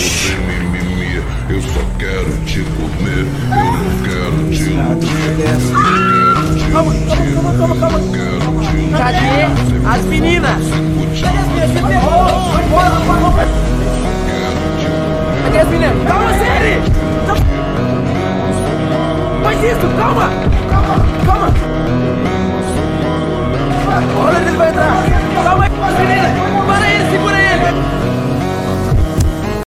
sem mimimi. Eu só quero te comer, eu não quero te iludir. Eu não quero te iludir. Cadê as meninas? Cadê as meninas? Calma, sério! Faz isso, calma!